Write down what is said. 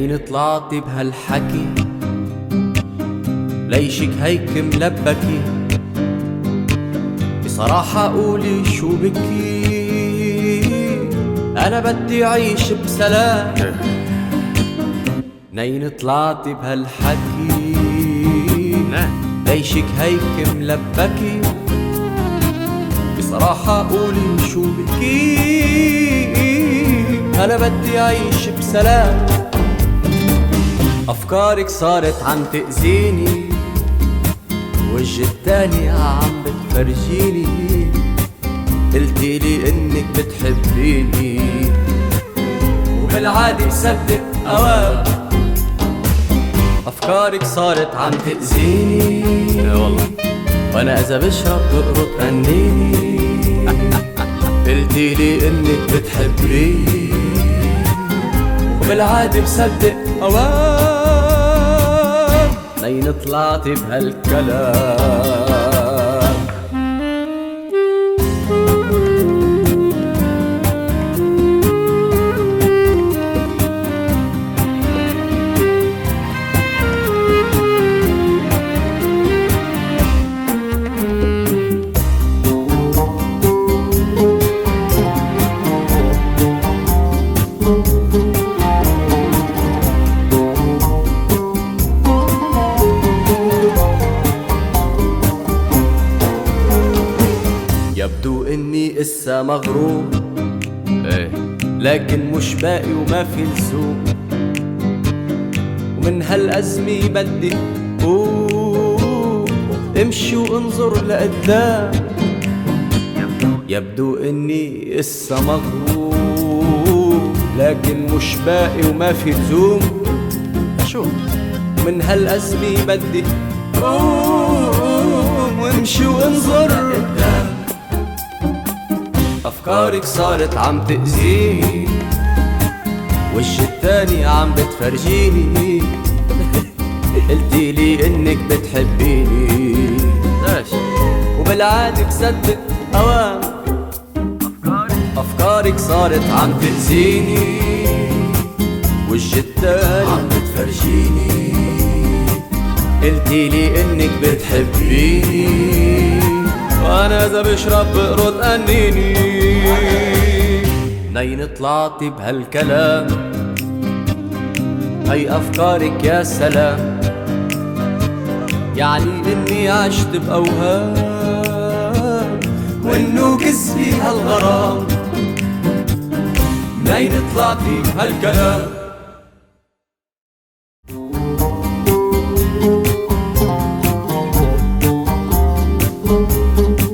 منين طلعتي بهالحكي؟ ليشك هيك ملبكي؟ بصراحة قولي شو بكي؟ أنا بدي أعيش بسلام. منين طلعتي بهالحكي؟ ليشك هيك ملبكي؟ بصراحة قولي شو بكي؟ أنا بدي أعيش بسلام. أفكارك صارت عم تأذيني، وجه التاني عم بتفرجيني. قلتيلي إنك بتحبيني وبالعادي بصدق أوام. أفكارك صارت عم تأذيني والله، وأنا إذا بشرب بقرط قنيني. قلتيلي إنك بتحبيني وبالعادي بصدق أوام. منين طلعتي بهالكلام؟ يبدو اني اسا مغرور، لكن مش باقي وما في لزوم. ومن هالأزمة بدي امشي وانظر لقدام. يبدو اني اسا مغرور، لكن مش باقي وما في لزوم. شو من هالأزمة بدي وامشي وانظر لقدام. أفكارك صارت عم تأذيني، وجه التاني عم بتفرجيني. قلتيلي إنك بتحبيني وبالعادي بصدق أوام. أفكارك صارت عم تأذيني، وجه التاني عم بتفرجيني. قلتيلي إنك بتحبيني وأنا إذا بشرب بقرط قنيني. منين طلعتي بهالكلام؟ هي أفكارك يا سلام، يعني إني عشت بأوهام وإنه كذبي هالغرام. منين طلعتي بهالكلام؟